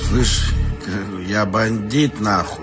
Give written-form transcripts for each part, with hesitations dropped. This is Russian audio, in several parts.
Слышь, я бандит нахуй.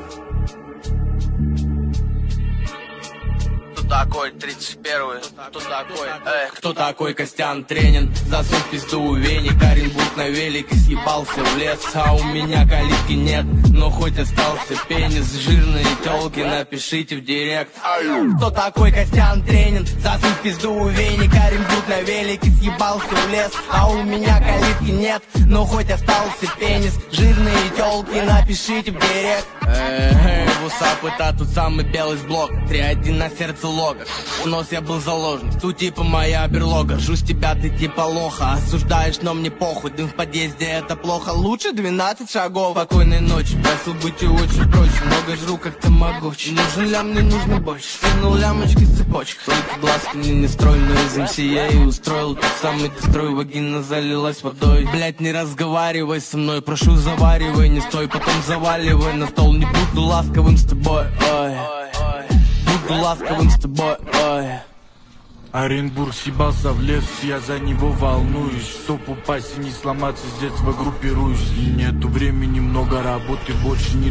Такой 31-й, кто такой? Кто такой Костян Тренин? Засунь пизду у веник, Оренбург на велике съебался в лес. А у меня калитки нет, но хоть остался пенис. Жирные тёлки, напишите в директ. Кто такой Костян Тренин? Засунь пизду у веник, Оренбург на велике съебался в лес. А у меня калитки нет, но хоть остался пенис. Жирные тёлки, напишите в директ. Вусап, это тот самый белый с блока. 3-1 на сердце лога. У нос я был заложник, тут типа моя берлога. Жусь тебя, ты типа лоха. Осуждаешь, но мне похуй. Дым в подъезде, это плохо. Лучше 12 шагов. Спокойной ночи, просил быть и очень проще. Много жру, как тамагочи. Нужен лям, мне нужно больше. Скинул лямочки с цепочек. Только глазки мне не строй, но из МС я и устроил тот самый дестрой. Вагина залилась водой. Блять, не разговаривай со мной, прошу, заваривай. Не стой, потом заваливай на стол. Не буду ласковым с тобой, ой. Буду ласковым с тобой, ой. Оренбург съебался в лес, я за него волнуюсь. Чтоб упасть и не сломаться, с детства группируюсь. И нету времени, много работы, больше не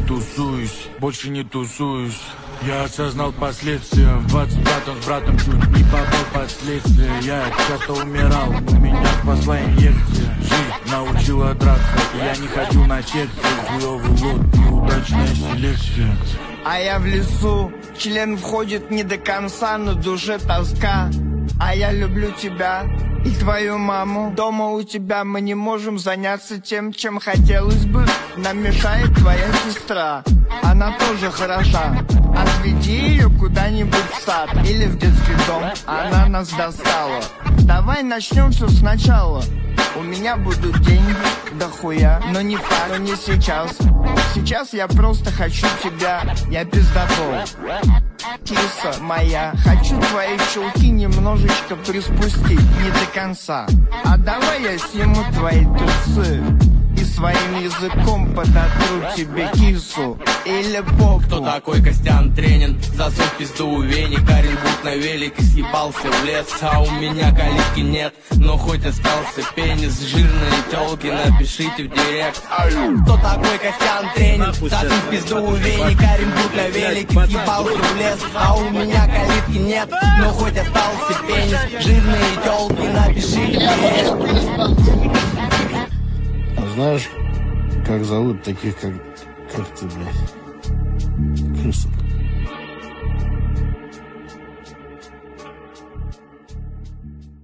тусуюсь. Я осознал последствия. В 25-м с братом чуть не попал последствия. Я часто умирал, но меня спасла инъекция. Жизнь научила драться, я не ходил на секции. Хуёвый лот, неудачная селекция. А я в лесу, член входит не до конца, на душе тоска. А я люблю тебя и твою маму. Дома у тебя мы не можем заняться тем, чем хотелось бы. Нам мешает твоя сестра, она тоже хороша. Отведи ее куда-нибудь в сад или в детский дом, она нас достала. Давай начнем все сначала. У меня будут деньги, дохуя, но не пару, не сейчас. Сейчас я просто хочу тебя, я пиздобол. Киса моя, хочу твои чулки немножечко приспустить, не до конца. А давай я сниму твои трусы и своим языком подотру тебе кису или попу. Кто такой Костян Тренин? Засунь пизду у веник, Оренбург на велике съебался в лес. А у меня калитки нет, но хоть остался пенис. Жирные тёлки, напишите в директ. Кто такой Костян Тренин? Засунь пизду у веник, Оренбург на велике съебался в лес. А у меня калитки нет, но хоть остался пенис. Жирные тёлки, напишите в директ. А знаешь, как зовут таких, как ты, блядь?